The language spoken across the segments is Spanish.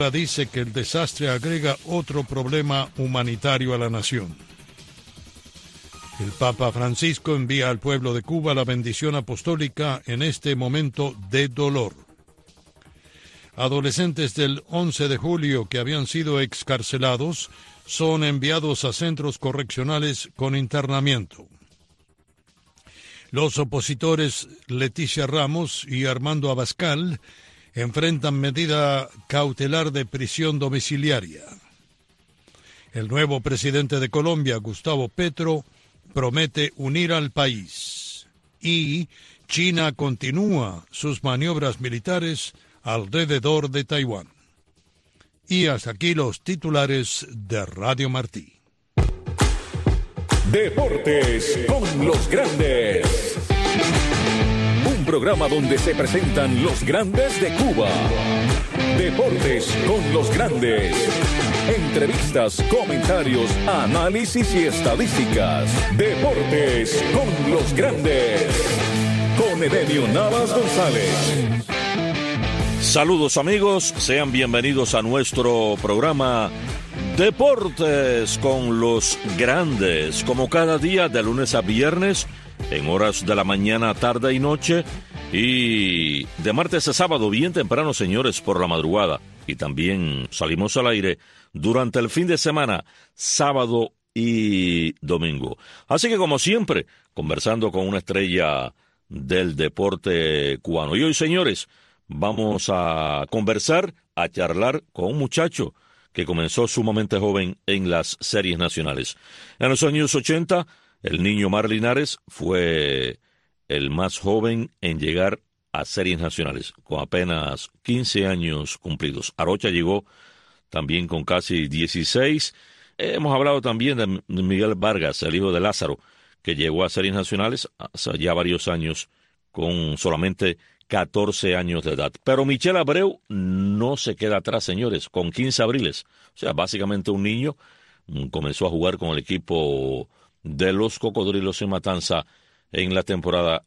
Dice que el desastre agrega otro problema humanitario a la nación. El Papa Francisco envía al pueblo de Cuba la bendición apostólica en este momento de dolor. Adolescentes del 11 de julio que habían sido excarcelados son enviados a centros correccionales con internamiento. Los opositores Leticia Ramos y Armando Abascal enfrentan medida cautelar de prisión domiciliaria. El nuevo presidente de Colombia, Gustavo Petro, promete unir al país. Y China continúa sus maniobras militares alrededor de Taiwán. Y hasta aquí los titulares de Radio Martí. Deportes con los grandes. Un programa donde se presentan los grandes de Cuba. Deportes con los grandes. Entrevistas, comentarios, análisis y estadísticas. Deportes con los grandes. Con Edenio Navas González. Saludos amigos, sean bienvenidos a nuestro programa Deportes con los grandes. Como cada día de lunes a viernes, en horas de la mañana, tarde y noche, y de martes a sábado bien temprano, señores, por la madrugada. Y también salimos al aire durante el fin de semana, sábado y domingo. Así que como siempre, conversando con una estrella del deporte cubano. Y hoy, señores, vamos a conversar, a charlar con un muchacho que comenzó sumamente joven en las series nacionales. En los años 80, el niño Mar Linares fue el más joven en llegar a series nacionales, con apenas 15 años cumplidos. Arocha llegó también con casi 16. Hemos hablado también de Miguel Vargas, el hijo de Lázaro, que llegó a series nacionales hace ya varios años con solamente 14 años de edad. Pero Michel Abreu no se queda atrás, señores, con 15 abriles. O sea, básicamente un niño comenzó a jugar con el equipo de los Cocodrilos en Matanza en la temporada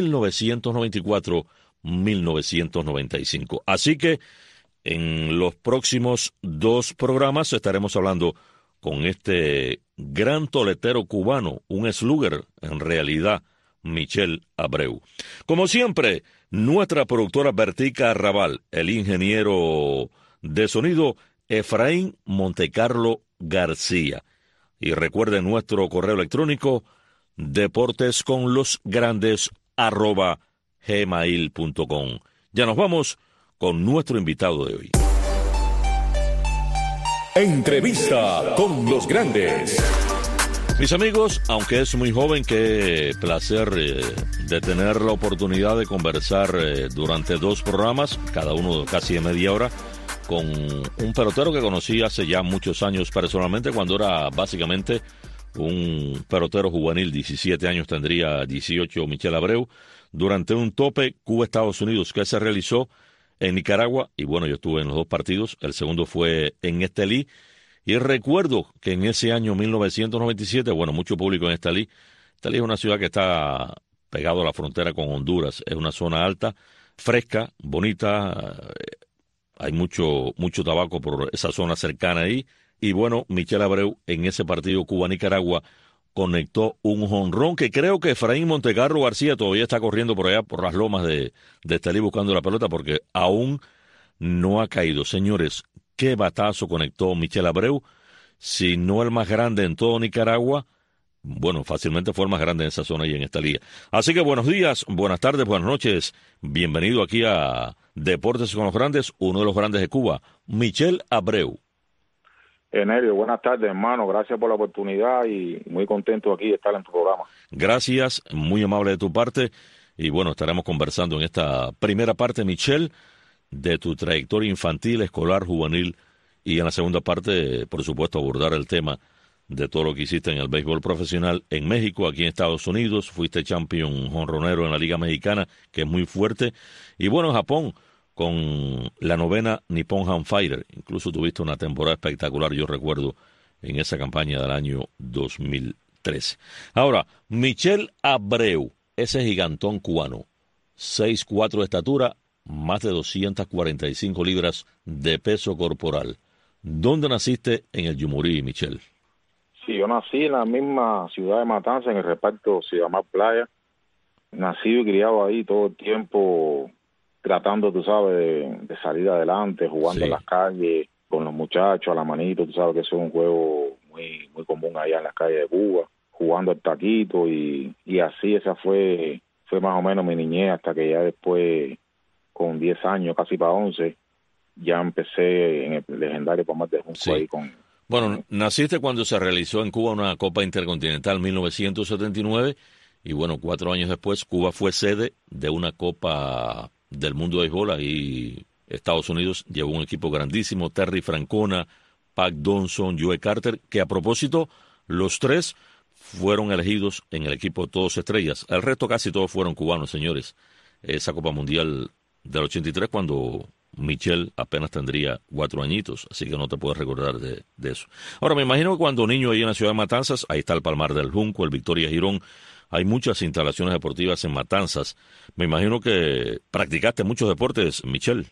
1994-1995. Así que en los próximos 2 programas estaremos hablando con este gran toletero cubano, un slugger en realidad, Michel Abreu. Como siempre, nuestra productora Bertica Arrabal, el ingeniero de sonido Efraín Montecarlo García. Y recuerden nuestro correo electrónico deportesconlosgrandes@gmail.com. Ya nos vamos con nuestro invitado de hoy. Entrevista con los grandes. Mis amigos, aunque es muy joven, qué placer de tener la oportunidad de conversar durante 2 programas, cada uno casi de media hora, con un pelotero que conocí hace ya muchos años personalmente, cuando era básicamente un pelotero juvenil, 17 años tendría, 18, Michel Abreu, durante un tope Cuba-Estados Unidos que se realizó en Nicaragua, y bueno, yo estuve en los 2 partidos, el segundo fue en Estelí. Y recuerdo que en ese año 1997, bueno, mucho público en Estelí. Estelí es una ciudad que está pegado a la frontera con Honduras. Es una zona alta, fresca, bonita. Hay mucho tabaco por esa zona cercana ahí. Y bueno, Michel Abreu en ese partido Cuba-Nicaragua conectó un jonrón que creo que Efraín Montecarlo García todavía está corriendo por allá, por las lomas de Estelí buscando la pelota porque aún no ha caído. Señores, qué batazo conectó Michel Abreu, si no el más grande en todo Nicaragua, bueno, fácilmente fue el más grande en esa zona y en esta liga. Así que buenos días, buenas tardes, buenas noches, bienvenido aquí a Deportes con los Grandes, uno de los grandes de Cuba, Michel Abreu. Enelio, buenas tardes, hermano, gracias por la oportunidad y muy contento aquí de estar en tu programa. Gracias, muy amable de tu parte, y bueno, estaremos conversando en esta primera parte, Michel, de tu trayectoria infantil, escolar, juvenil, y en la segunda parte, por supuesto, abordar el tema de todo lo que hiciste en el béisbol profesional en México, aquí en Estados Unidos, fuiste champion jonronero en la Liga Mexicana, que es muy fuerte, y bueno, en Japón, con la 9ª Nippon Han Fighter, incluso tuviste una temporada espectacular, yo recuerdo, en esa campaña del año 2013. Ahora, Michel Abreu, ese gigantón cubano, 6'4" de estatura, más de 245 libras de peso corporal. ¿Dónde naciste en el Yumurí, Michel? Sí, yo nací en la misma ciudad de Matanzas, en el reparto Ciudad Mar Playa. Nacido y criado ahí todo el tiempo, tratando, tú sabes, de salir adelante, jugando en las calles, con los muchachos, a la manito. Tú sabes que eso es un juego muy común allá en las calles de Cuba, jugando al taquito y así esa fue más o menos mi niñez, hasta que ya después, con 10 años, casi para 11, ya empecé en el legendario Palmar de Junco ahí con... Bueno, naciste cuando se realizó en Cuba una Copa Intercontinental 1979 y bueno, 4 años después Cuba fue sede de una Copa del Mundo de Béisbol. Ahí Estados Unidos llevó un equipo grandísimo, Terry Francona, Pat Johnson, Joe Carter, que a propósito los tres fueron elegidos en el equipo Todos Estrellas. El resto casi todos fueron cubanos, señores. Esa Copa Mundial del 83 cuando Michel apenas tendría 4 añitos, así que no te puedes recordar de eso. Ahora, me imagino que cuando niño ahí en la ciudad de Matanzas, ahí está el Palmar del Junco, el Victoria Girón, hay muchas instalaciones deportivas en Matanzas. Me imagino que practicaste muchos deportes, Michel.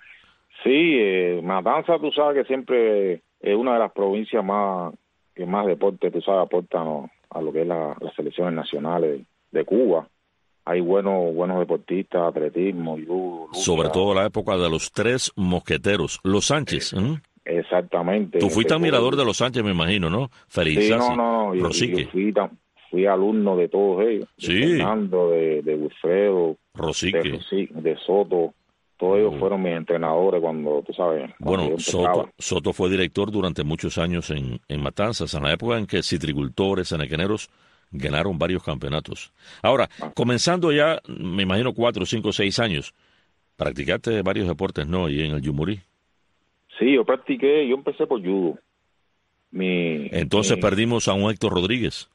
Sí, Matanzas, tú sabes que siempre es una de las provincias que más deporte, tú sabes, aportan a lo que es las selecciones nacionales de Cuba. Hay buenos deportistas, atletismo, judo, lucha. Sobre todo la época de los 3 mosqueteros, los Sánchez. Exactamente. Tú fuiste admirador de los Sánchez, me imagino, ¿no? Feliz. Sí, no. Yo fui alumno de todos ellos. Sí. De Fernando, de Wilfredo, Rosique. de Soto. Todos ellos fueron mis entrenadores cuando, tú sabes... Bueno, Soto fue director durante muchos años en Matanzas, en la época en que citricultores, anaqueneros ganaron varios campeonatos. Ahora, comenzando ya, me imagino 4, 5, 6 años, practicaste varios deportes, ¿no? Y en el Yumurí. Sí, yo empecé por judo. Entonces perdimos a un Héctor Rodríguez.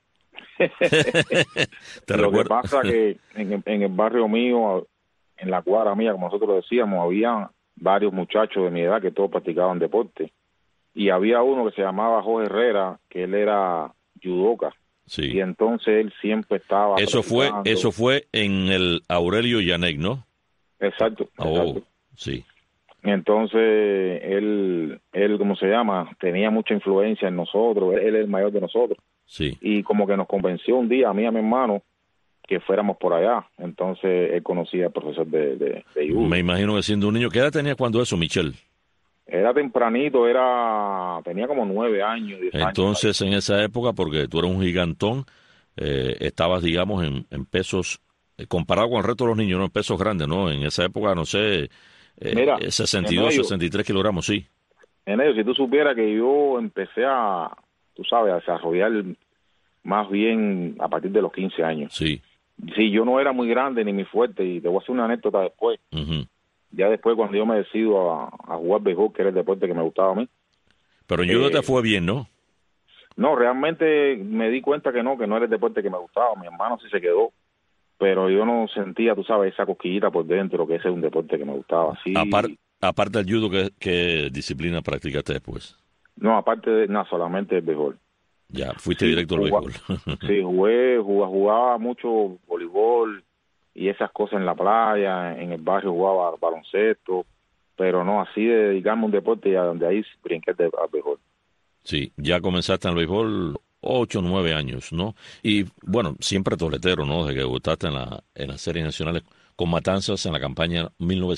Lo que pasa que en el barrio mío, en la cuadra mía, como nosotros decíamos, había varios muchachos de mi edad que todos practicaban deporte. Y había uno que se llamaba Jorge Herrera, que él era judoka. Sí. Y entonces él siempre estaba... Eso fue en el Aurelio Yanec, ¿no? Exacto. Sí. Entonces él, ¿cómo se llama? Tenía mucha influencia en nosotros. Él es el mayor de nosotros. Sí. Y como que nos convenció un día, a mí y a mi hermano, que fuéramos por allá. Entonces él conocía al profesor de judo. Me imagino que siendo un niño, ¿qué edad tenía cuando eso, Michel? Era tempranito, tenía como 9 años, 10 años. Entonces, en esa época, porque tú eres un gigantón, estabas, digamos, en pesos, comparado con el resto de los niños, ¿no? En pesos grandes, ¿no? En esa época, no sé, Mira, 62, 63 kilogramos, sí. En ello, si tú supieras que yo empecé a desarrollar más bien a partir de los 15 años. Sí. Sí, yo no era muy grande ni muy fuerte, y te voy a hacer una anécdota después. Uh-huh. Ya después, cuando yo me decido a jugar béisbol, que era el deporte que me gustaba a mí. Pero en judo te fue bien, ¿no? No, realmente me di cuenta que no era el deporte que me gustaba. Mi hermano sí se quedó, pero yo no sentía, tú sabes, esa cosquillita por dentro, que ese es un deporte que me gustaba. Sí. Aparte del judo, ¿qué disciplina practicaste después? No, solamente el béisbol. Ya, fuiste directo al béisbol. Sí, jugaba mucho voleibol y esas cosas en la playa, en el barrio jugaba baloncesto, pero no, así de dedicarme a un deporte, ya donde ahí brinqué al béisbol. Sí, ya comenzaste en el béisbol 8, 9 años, ¿no? Y bueno, siempre toletero, ¿no? Desde que gustaste en las series nacionales con Matanzas en la campaña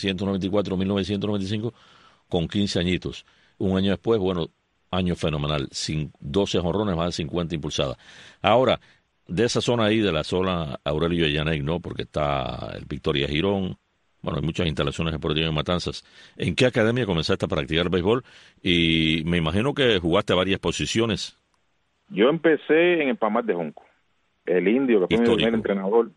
1994-1995 con 15 añitos. Un año después, bueno, año fenomenal, 12 jonrones, más de 50 impulsadas. Ahora, de esa zona ahí, de la zona Aurelio Yanec, ¿no? Porque está el Victoria Girón, bueno, hay muchas instalaciones deportivas en Matanzas. ¿En qué academia comenzaste a practicar béisbol? Y me imagino que jugaste varias posiciones. Yo empecé en el Palmar de Junco. El Indio, que fue mi primer entrenador,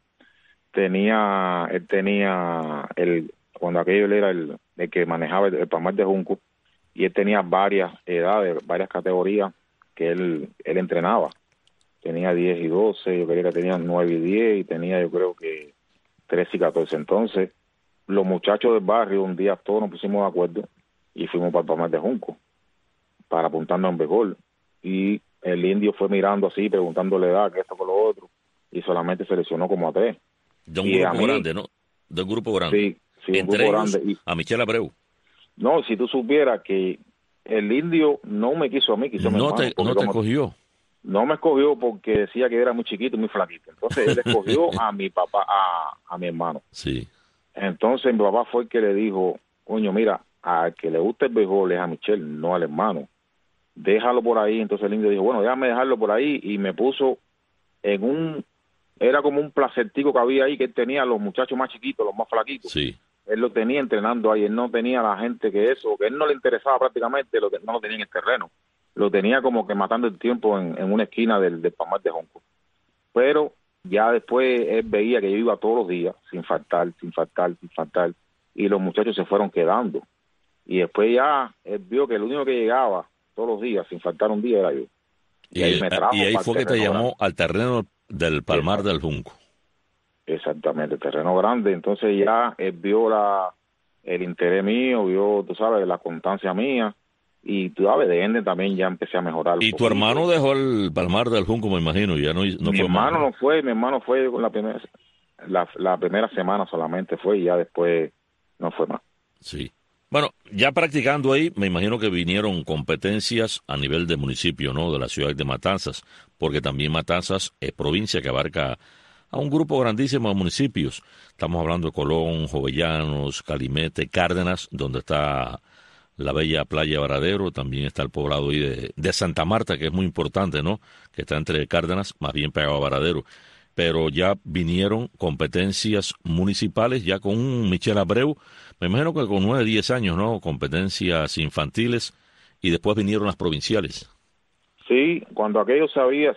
cuando aquello él era el que manejaba el Palmar de Junco, y él tenía varias edades, varias categorías que él entrenaba. Tenía 10 y 12, yo creía que tenía 9 y 10, y tenía yo creo que 13 y 14. Entonces, los muchachos del barrio, un día todos nos pusimos de acuerdo y fuimos para el Palmar de Junco para apuntarnos en béisbol. Y el Indio fue mirando así, preguntándole edad, que esto con lo otro, y solamente seleccionó como a 3. De un grupo grande, ¿no? De un grupo grande. Sí, entre un grupo ellos grande. a Michel Abreu. No, si tú supieras que el Indio no me quiso a mí, quiso a mi No hermano. te escogió. No me escogió porque decía que era muy chiquito y muy flaquito. Entonces él escogió a mi papá, a mi hermano. Sí. Entonces mi papá fue el que le dijo, coño, mira, al que le gusta el béisbol es a Michelle, no al hermano. Déjalo por ahí. Entonces el Indio dijo, bueno, déjame dejarlo por ahí, y me puso era como un placertico que había ahí, que él tenía a los muchachos más chiquitos, los más flaquitos. Sí. Él lo tenía entrenando ahí, él no tenía a la gente que él no le interesaba prácticamente, no lo tenía en el terreno. Lo tenía como que matando el tiempo en una esquina del Palmar de Junco. Pero ya después él veía que yo iba todos los días, sin faltar, y los muchachos se fueron quedando. Y después ya él vio que el único que llegaba todos los días, sin faltar un día, era yo. Y ahí me trajo. Y ahí para fue que te terreno llamó grande. al terreno del Palmar del Junco. Exactamente, terreno grande. Entonces ya él vio el interés mío, vio, tú sabes, la constancia mía. Y tú sabes, de ende también ya empecé a mejorar. Y tu hermano dejó el Palmar del Junco, me imagino, ya no Mi fue más, hermano ¿no? no fue, mi hermano fue con la primera semana solamente fue, y ya después no fue más. Sí. Bueno, ya practicando ahí, me imagino que vinieron competencias a nivel de municipio, ¿no? De la ciudad de Matanzas, porque también Matanzas es provincia que abarca a un grupo grandísimo de municipios. Estamos hablando de Colón, Jovellanos, Calimete, Cárdenas, donde está la bella playa Varadero, también está el poblado ahí de Santa Marta, que es muy importante, ¿no? Que está entre Cárdenas, más bien pegado a Varadero. Pero ya vinieron competencias municipales, ya con un Michel Abreu, me imagino que con 9, 10 años, ¿no? Competencias infantiles, y después vinieron las provinciales. Sí, cuando aquello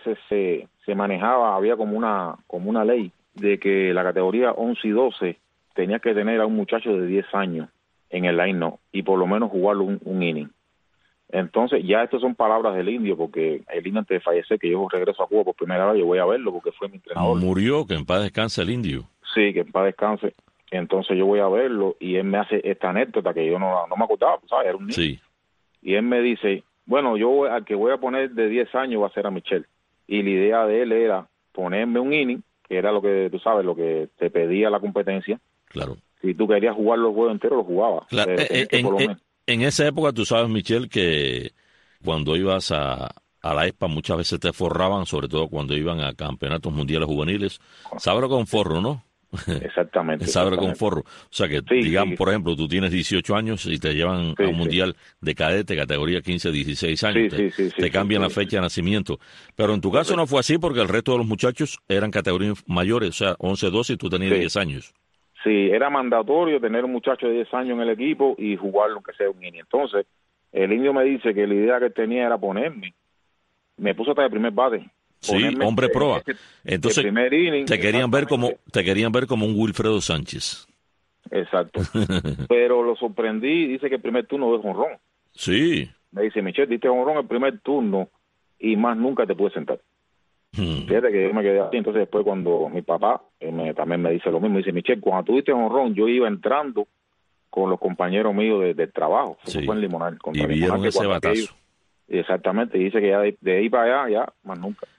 se manejaba, había como una ley de que la categoría 11 y 12 tenía que tener a un muchacho de 10 años en el line-up y por lo menos jugarlo un inning. Entonces, ya estas son palabras del Indio, porque el Indio, antes de fallecer, que yo regreso a Cuba por primera vez, yo voy a verlo porque fue mi entrenador. Murió, que en paz descanse el Indio. Sí, que en paz descanse. Entonces yo voy a verlo y él me hace esta anécdota que yo no me acordaba, ¿sabes? Era un niño. Sí. Y él me dice, bueno, al que voy a poner de 10 años va a ser a Michelle. Y la idea de él era ponerme un inning, que era lo que, tú sabes, lo que te pedía la competencia. Claro. Si tú querías jugar los juegos enteros, los jugabas. Claro. En esa época, tú sabes, Michelle, que cuando ibas a la ESPA muchas veces te forraban, sobre todo cuando iban a campeonatos mundiales juveniles. Sabre con forro, ¿no? Exactamente. Sabre con forro. O sea que, sí, digamos, sí, por ejemplo, tú tienes 18 años y te llevan a un mundial de cadete, categoría 15, 16 años. Te cambian la fecha de nacimiento. Pero en tu caso no fue así, porque el resto de los muchachos eran categorías mayores, o sea, 11, 12 y tú tenías 10 años. Sí, era mandatorio tener un muchacho de 10 años en el equipo y jugarlo aunque sea un inning. Entonces, el Indio me dice que la idea que tenía era ponerme. Me puso hasta el primer bate. Sí, hombre proa. Entonces, inning, te querían ver como un Wilfredo Sánchez. Exacto. Pero lo sorprendí, dice que el primer turno de jonrón. Sí. Me dice, Michelle, diste jonrón el primer turno y más nunca te pude sentar. Fíjate que yo me quedé así. Entonces después cuando mi papá también me dice lo mismo, dice, Michelle, cuando tú diste jonrón, yo iba entrando con los compañeros míos del trabajo. Eso fue en Limonal. Y vieron ese batazo. Exactamente, dice que ya de ahí para allá, ya más nunca.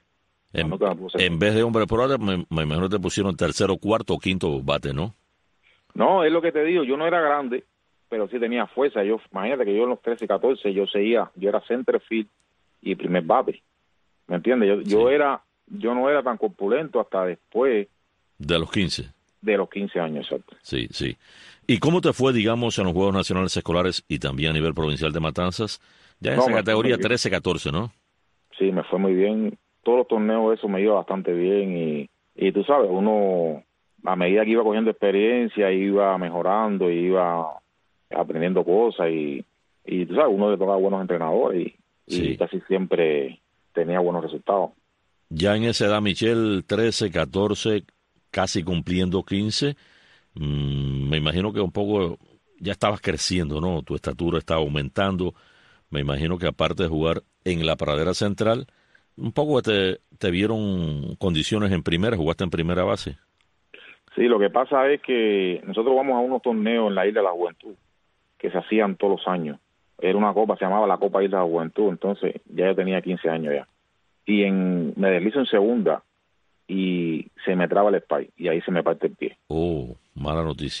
En vez de hombre pro, me imagino que te pusieron tercero, cuarto o quinto bate, ¿no? No, es lo que te digo, yo no era grande, pero sí tenía fuerza. Imagínate que yo en los 13, 14, yo era center field y primer bate. ¿Me entiendes? Yo no era tan corpulento hasta después. De los 15. De los 15 años, exacto. Sí, sí. ¿Y cómo te fue, digamos, en los Juegos Nacionales Escolares y también a nivel provincial de Matanzas? Ya en esa categoría 13, 14, ¿no? Sí, me fue muy bien. Todos los torneos eso me iba bastante bien y tú sabes, uno a medida que iba cogiendo experiencia iba mejorando, iba aprendiendo cosas y tú sabes, uno le tocaba buenos entrenadores y casi siempre tenía buenos resultados. Ya en esa edad, Michelle, 13, 14, casi cumpliendo 15, me imagino que un poco ya estabas creciendo, ¿no? Tu estatura estaba aumentando. Me imagino que aparte de jugar en la pradera central, un poco te vieron condiciones en primera, jugaste en primera base. Sí, lo que pasa es que nosotros vamos a unos torneos en la Isla de la Juventud que se hacían todos los años. Era una copa, se llamaba la Copa Isla de la Juventud, entonces ya yo tenía 15 años ya. Y me deslizo en segunda y se me traba el spike y ahí se me parte el pie. Oh, mala noticia.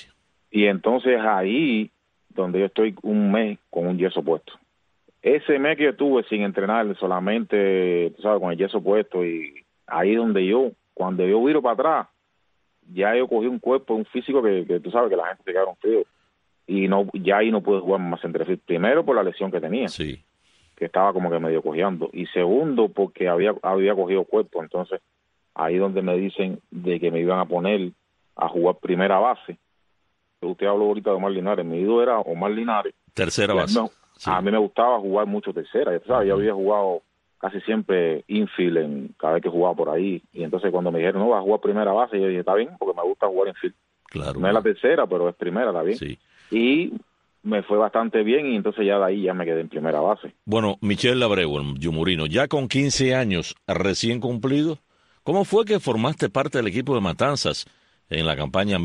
Y entonces ahí, donde yo estoy un mes con un yeso puesto. Ese mes que yo estuve sin entrenar, solamente, tú sabes, con el yeso puesto, y ahí donde cuando yo viro para atrás, ya yo cogí un cuerpo, un físico que tú sabes que la gente se quedaron frío. Y ya ahí no pude jugar más centerfield. Primero por la lesión que tenía, Sí. que estaba como que medio cojeando. Y segundo porque había cogido cuerpo. Entonces, ahí donde me dicen de que me iban a poner a jugar primera base. Usted habló ahorita de Omar Linares. Mi ídolo era Omar Linares. Tercera base. Sí. A mí me gustaba jugar mucho tercera. Ya sabes, yo había jugado casi siempre infield cada vez que jugaba por ahí. Y entonces cuando me dijeron, no, vas a jugar primera base, yo dije, está bien, porque me gusta jugar infield. Claro. No es la tercera, pero es primera, está bien. Sí. Y me fue bastante bien, y entonces ya de ahí ya me quedé en primera base. Bueno, Michel Abreu, el Yumurino, ya con 15 años recién cumplidos, ¿cómo fue que formaste parte del equipo de Matanzas en la campaña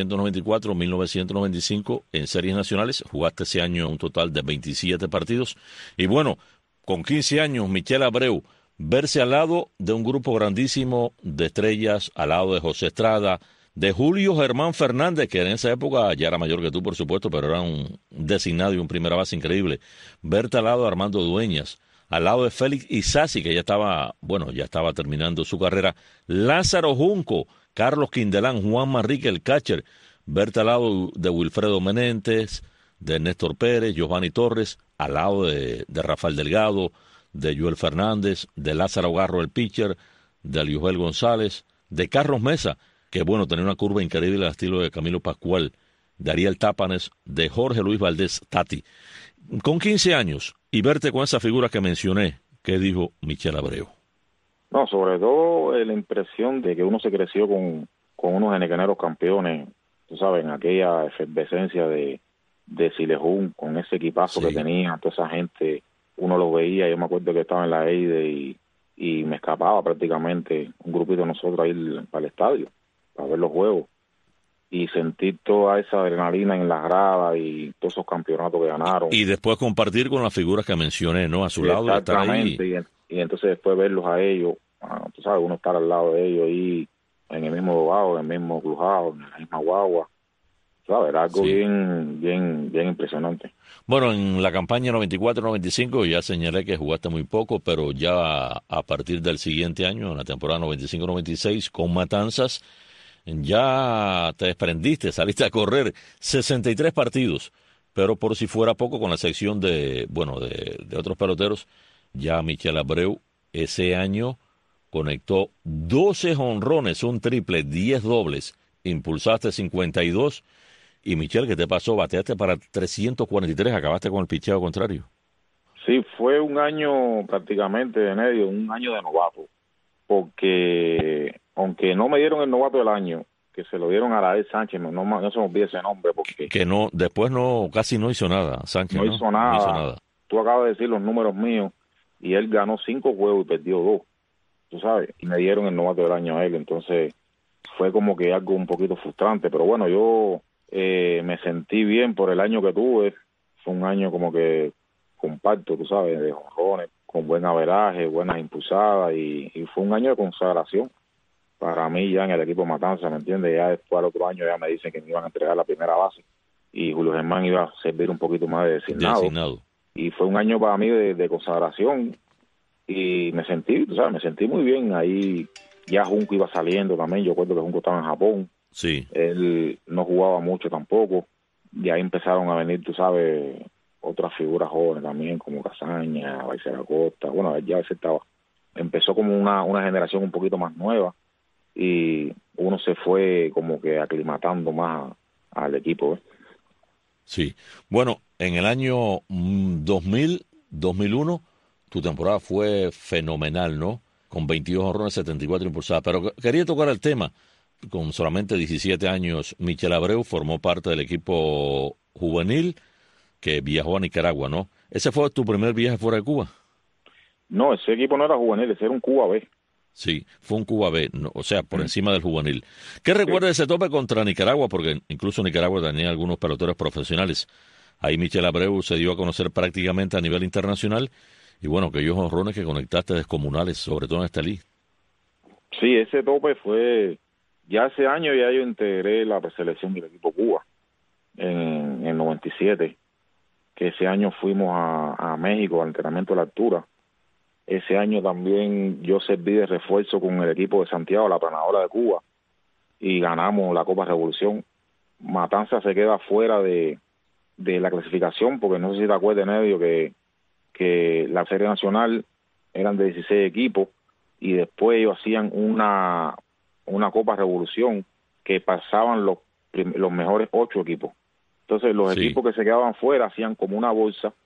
1994-1995 en series nacionales? Jugaste ese año un total de 27 partidos. Y bueno, con 15 años, Michel Abreu, verse al lado de un grupo grandísimo de estrellas, al lado de José Estrada, de Julio Germán Fernández, que en esa época ya era mayor que tú, por supuesto, pero era un designado y un primera base increíble. Verte al lado de Armando Dueñas, al lado de Félix Isasi, que ya estaba terminando su carrera, Lázaro Junco, Carlos Quindelán, Juan Manrique, el catcher, verte al lado de Wilfredo Menéndez, de Néstor Pérez, Giovanni Torres, al lado de Rafael Delgado, de Joel Fernández, de Lázaro Garro, el pitcher, de Aliogel González, de Carlos Mesa, que bueno, tenía una curva increíble al estilo de Camilo Pascual, de Ariel Tápanes, de Jorge Luis Valdés Tati. Con 15 años, y verte con esa figura que mencioné, ¿qué dijo Michel Abreu? No, sobre todo la impresión de que uno se creció con unos enequeneros campeones, tú sabes, en aquella efervescencia de Silejún, con ese equipazo que tenía, toda esa gente, uno lo veía. Yo me acuerdo que estaba en la EIDE y me escapaba prácticamente un grupito de nosotros a ir para el estadio, para ver los juegos, y sentir toda esa adrenalina en las gradas y todos esos campeonatos que ganaron. Y después compartir con las figuras que mencioné, ¿no? A su lado, estar ahí. Y entonces después verlos a ellos, tú sabes, uno estar al lado de ellos y en el mismo dogado, en el mismo crujado, en la misma guagua, ¿sabes? Era algo bien impresionante. Bueno, en la campaña 94-95 ya señalé que jugaste muy poco, pero ya a partir del siguiente año, en la temporada 95-96, con Matanzas, ya te desprendiste, saliste a correr 63 partidos, pero por si fuera poco, con la sección de otros peloteros, ya Michel Abreu ese año conectó 12 jonrones, un triple, 10 dobles, impulsaste 52. Y Michel, ¿qué te pasó? Bateaste para 343, acabaste con el picheo contrario. Sí, fue un año prácticamente de medio, un año de novato, porque aunque no me dieron el novato del año, que se lo dieron a Arael Sánchez, no se me olvide ese nombre, porque que no, después casi no hizo nada, Sánchez. No hizo nada. Tú acabas de decir los números míos, y él ganó 5 juegos y perdió 2, tú sabes, y me dieron el novato del año a él. Entonces fue como que algo un poquito frustrante, pero bueno, yo me sentí bien por el año que tuve. Fue un año como que compacto, tú sabes, de jonrones, con buen averaje, buenas impulsadas, y fue un año de consagración para mí ya en el equipo Matanza, ¿me entiendes? Ya después al otro año ya me dicen que me iban a entregar la primera base y Julio Germán iba a servir un poquito más de designado. Y fue un año para mí de consagración, y me sentí muy bien ahí. Ya Junco iba saliendo también, yo recuerdo que Junco estaba en Japón. Sí. Él no jugaba mucho tampoco, y ahí empezaron a venir, tú sabes, otras figuras jóvenes también, como Casaña, Baisera Costa. Bueno, ya empezó como una generación un poquito más nueva, y uno se fue como que aclimatando más al equipo, ¿eh? Sí. Bueno, en el año 2001, tu temporada fue fenomenal, ¿no? Con 22 jonrones, 74 impulsadas. Pero quería tocar el tema. Con solamente 17 años, Michel Abreu formó parte del equipo juvenil que viajó a Nicaragua, ¿no? ¿Ese fue tu primer viaje fuera de Cuba? No, ese equipo no era juvenil, ese era un Cuba B. Sí, fue un Cuba B, no, o sea, por encima del juvenil. ¿Qué recuerda de ese tope contra Nicaragua? Porque incluso Nicaragua tenía algunos peloteros profesionales. Ahí Michel Abreu se dio a conocer prácticamente a nivel internacional. Y bueno, aquellos jonrones que conectaste descomunales, sobre todo en esta liga. Sí, ese tope fue... Ya ese año ya yo integré la preselección del equipo Cuba. en el 97, que ese año fuimos a México al entrenamiento de la altura. Ese año también yo serví de refuerzo con el equipo de Santiago, la planadora de Cuba, y ganamos la Copa Revolución. Matanzas se queda fuera de la clasificación, porque no sé si te acuerdas, Nevio, que la serie nacional eran de 16 equipos, y después ellos hacían una Copa Revolución que pasaban los mejores 8 equipos. Entonces los equipos que se quedaban fuera hacían como una bolsa,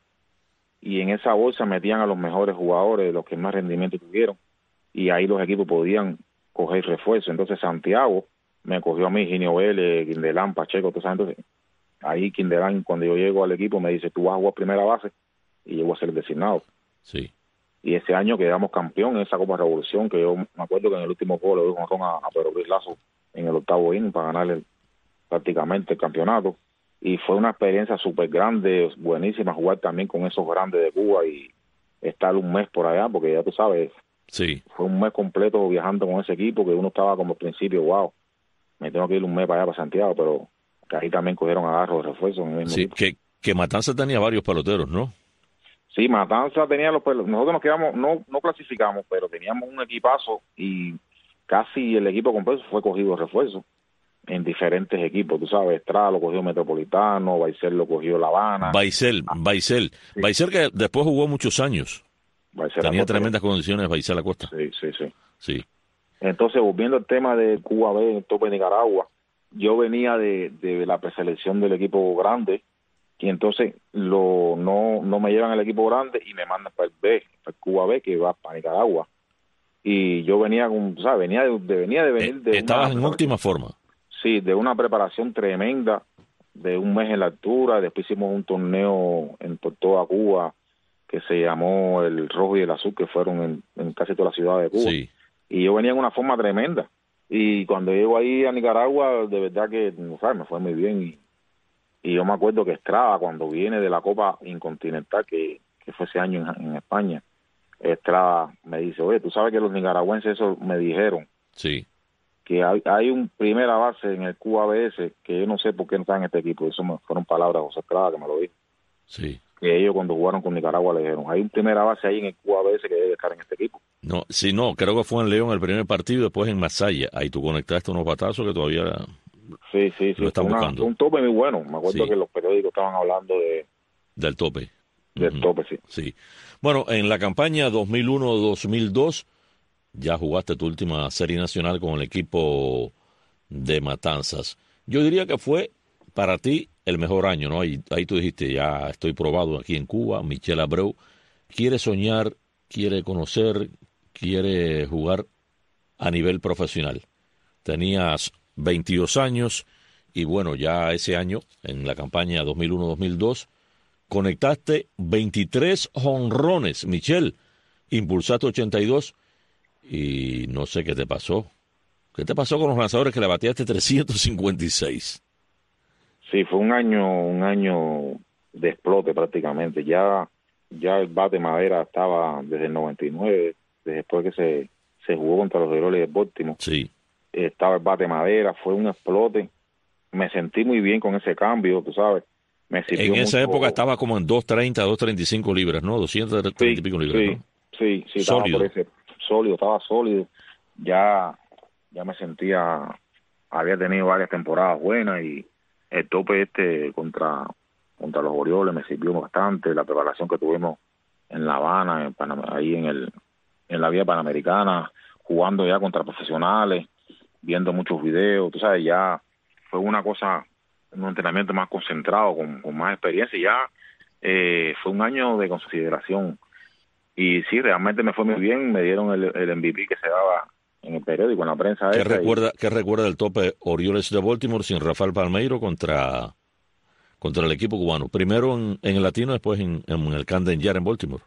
y en esa bolsa metían a los mejores jugadores, los que más rendimiento tuvieron, y ahí los equipos podían coger refuerzo. Entonces Santiago me cogió a mí, Ginio Vélez, Quindelán, Pacheco, tú sabes. Entonces ahí Quindelán, cuando yo llego al equipo, me dice, tú vas a jugar primera base, y yo voy a ser designado. Sí. Y ese año quedamos campeón en esa Copa Revolución, que yo me acuerdo que en el último gol le doy un jonrón a Pedro Luis Lazo en el 8º inning para ganarle prácticamente el campeonato. Y fue una experiencia súper grande, buenísima, jugar también con esos grandes de Cuba y estar un mes por allá, porque ya tú sabes, sí, fue un mes completo viajando con ese equipo, que uno estaba como al principio, wow, me tengo que ir un mes para allá, para Santiago, pero que ahí también cogieron agarros de refuerzo en el mismo equipo. Que Matanza tenía varios peloteros, ¿no? Sí, Matanza tenía los peloteros. Nosotros nos quedamos, no clasificamos, pero teníamos un equipazo y casi el equipo completo fue cogido de refuerzo en diferentes equipos, tú sabes. Estrada lo cogió Metropolitano, Baisel lo cogió La Habana. Baisel que después jugó muchos años. Tenía tremendas condiciones Baisel Acosta. Sí. Entonces, volviendo al tema de Cuba B, el tope de Nicaragua, yo venía de la preselección del equipo grande, y entonces no me llevan al equipo grande y me mandan para el B, para el Cuba B, que va para Nicaragua. Y yo venía venía de venir de estabas en última forma. Sí, de una preparación tremenda, de un mes en la altura. Después hicimos un torneo por toda Cuba que se llamó el Rojo y el Azul, que fueron en casi toda la ciudad de Cuba. Sí. Y yo venía en una forma tremenda. Y cuando llego ahí a Nicaragua, de verdad que me fue muy bien. Y yo me acuerdo que Estrada, cuando viene de la Copa Incontinental, que fue ese año en España, Estrada me dice, oye, tú sabes que los nicaragüenses eso me dijeron. Sí. Que hay un primera base en el Cuba BS que yo no sé por qué no está en este equipo. Eso fueron palabras de José Estrada que me lo dijo. Sí. Que ellos cuando jugaron con Nicaragua le dijeron, hay un primera base ahí en el Cuba BS que debe estar en este equipo. No, creo que fue en León el primer partido, después en Masaya. Ahí tú conectaste unos batazos que todavía sí, lo están buscando. Un tope muy bueno. Me acuerdo que los periódicos estaban hablando del tope. Del tope, Sí. Bueno, en la campaña 2001-2002 ya jugaste tu última serie nacional con el equipo de Matanzas. Yo diría que fue para ti el mejor año, ¿no? Ahí tú dijiste, ya estoy probado aquí en Cuba. Michel Abreu quiere soñar, quiere conocer, quiere jugar a nivel profesional. Tenías 22 años y bueno, ya ese año, en la campaña 2001-2002, conectaste 23 jonrones, Michel, impulsaste 82 y no sé qué te pasó. ¿Qué te pasó con los lanzadores que le bateaste 356? Sí, fue un año de explote prácticamente. Ya el bate madera estaba desde el 99, después que se jugó contra los Orioles de Baltimore. Sí. Estaba el bate madera, fue un explote. Me sentí muy bien con ese cambio, tú sabes. Me en esa época estaba como en 230, 235 libras, ¿no? 230 y pico libras, ¿no? Sí, sólido. Estaba sólido. Ya me sentía, había tenido varias temporadas buenas y el tope contra los Orioles me sirvió bastante. La preparación que tuvimos en La Habana, ahí en la vía panamericana, jugando ya contra profesionales, viendo muchos videos, tú sabes, ya fue una cosa, un entrenamiento más concentrado, con más experiencia, y ya fue un año de consideración. Y sí, realmente me fue muy bien, me dieron el MVP que se daba en el periódico, en la prensa. ¿Qué recuerda del tope Orioles de Baltimore sin Rafael Palmeiro contra el equipo cubano? Primero en el Latino, después en el Camden Yards en Baltimore.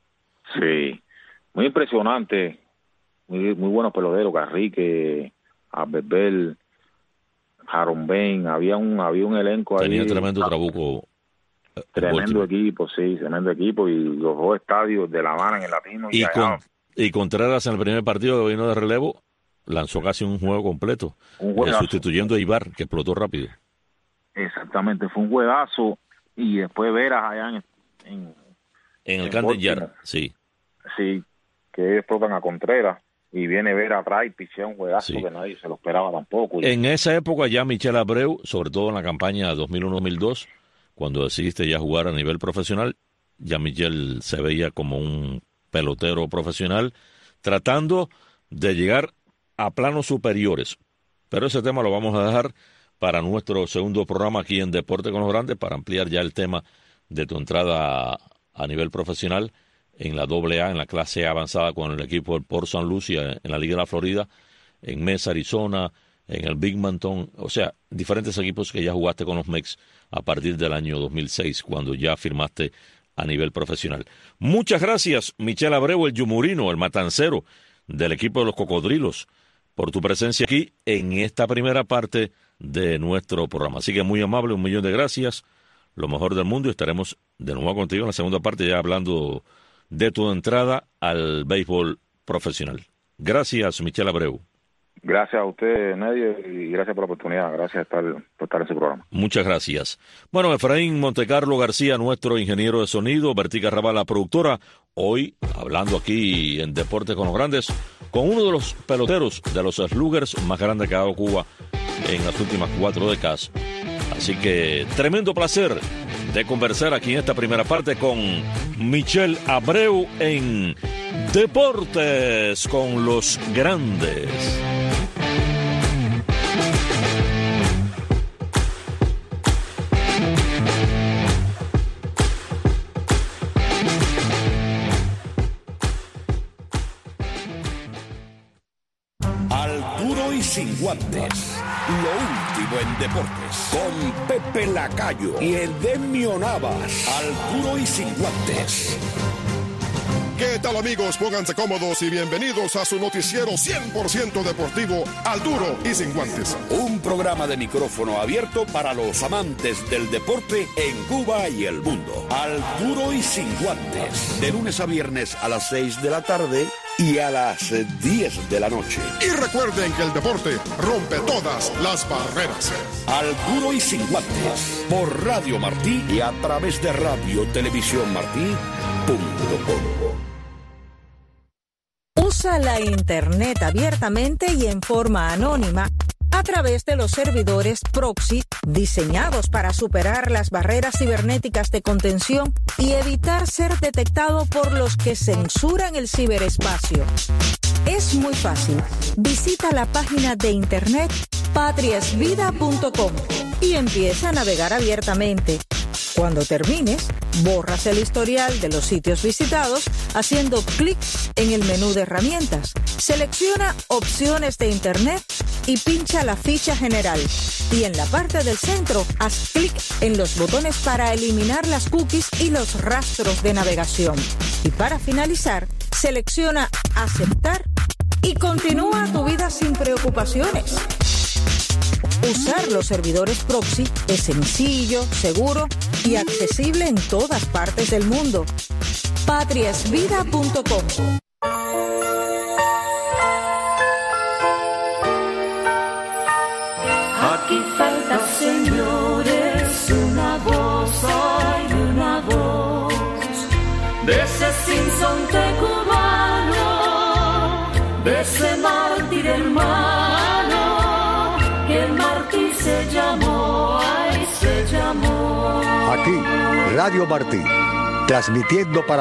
Sí, muy impresionante, muy buenos peloteros, Garrique, Abel, Harold Bain, había un elenco ahí. Tenía tremendo trabuco. Tremendo equipo, sí, tremendo equipo, y los dos estadios de La Habana en el Latino. Y Contreras en el primer partido que vino de relevo lanzó casi un juego completo, sustituyendo a Ibar, que explotó rápido. Exactamente, fue un juegazo. Y después Veras allá en el Camden Yards, sí. Sí, que ellos explotan a Contreras. Y viene Vera atrás y pichea un juegazo que nadie se lo esperaba tampoco. En esa época ya Michel Abreu, sobre todo en la campaña 2001-2002, cuando decidiste ya jugar a nivel profesional, ya Michel se veía como un pelotero profesional, tratando de llegar a planos superiores. Pero ese tema lo vamos a dejar para nuestro segundo programa aquí en Deporte con los Grandes, para ampliar ya el tema de tu entrada a nivel profesional en la AA, en la clase A avanzada con el equipo del Port St. Lucie en la Liga de la Florida, en Mesa, Arizona, en el Binghamton, o sea, diferentes equipos que ya jugaste con los Mex a partir del año 2006, cuando ya firmaste a nivel profesional. Muchas gracias, Michel Abreu, el yumurino, el matancero del equipo de los Cocodrilos, por tu presencia aquí en esta primera parte de nuestro programa. Así que muy amable, 1.000.000 de gracias, lo mejor del mundo, y estaremos de nuevo contigo en la segunda parte ya hablando de tu entrada al béisbol profesional. Gracias, Michel Abreu. Gracias a usted, Nedio, y gracias por la oportunidad. Gracias por estar en ese programa. Muchas gracias. Bueno, Efraín Montecarlo García, nuestro ingeniero de sonido, Bertica Raval, la productora, hoy hablando aquí en Deportes con los Grandes, con uno de los peloteros de los sluggers más grandes que ha dado Cuba en las últimas 4 décadas. Así que tremendo placer de conversar aquí en esta primera parte con Michel Abreu en Deportes con los Grandes. Al duro y sin guantes. Lo último en deportes. Con Pepe Lacayo y Edemio Navas. Al duro y sin guantes. ¿Qué tal, amigos? Pónganse cómodos y bienvenidos a su noticiero 100% deportivo, Al Duro y Sin Guantes. Un programa de micrófono abierto para los amantes del deporte en Cuba y el mundo. Al Duro y Sin Guantes. De lunes a viernes a las 6 de la tarde y a las 10 de la noche. Y recuerden que el deporte rompe todas las barreras. Al Duro y Sin Guantes. Por Radio Martí y a través de Radio Televisión Martí.com. Usa la Internet abiertamente y en forma anónima a través de los servidores proxy diseñados para superar las barreras cibernéticas de contención y evitar ser detectado por los que censuran el ciberespacio. Es muy fácil. Visita la página de internet patriasvida.com y empieza a navegar abiertamente. Cuando termines, borras el historial de los sitios visitados haciendo clic en el menú de herramientas. Selecciona opciones de internet y pincha la ficha general. Y en la parte del centro, haz clic en los botones para eliminar las cookies y los rastros de navegación. Y para finalizar, selecciona aceptar y continúa tu vida sin preocupaciones. Usar los servidores proxy es sencillo, seguro y accesible en todas partes del mundo. patriasvida.com. Aquí falta, señores, una voz, hay una voz de ese sinsonte cubano, de ese mártir hermano, que el mártir se llamó, ay, se llamó. Aquí, Radio Martí, transmitiendo para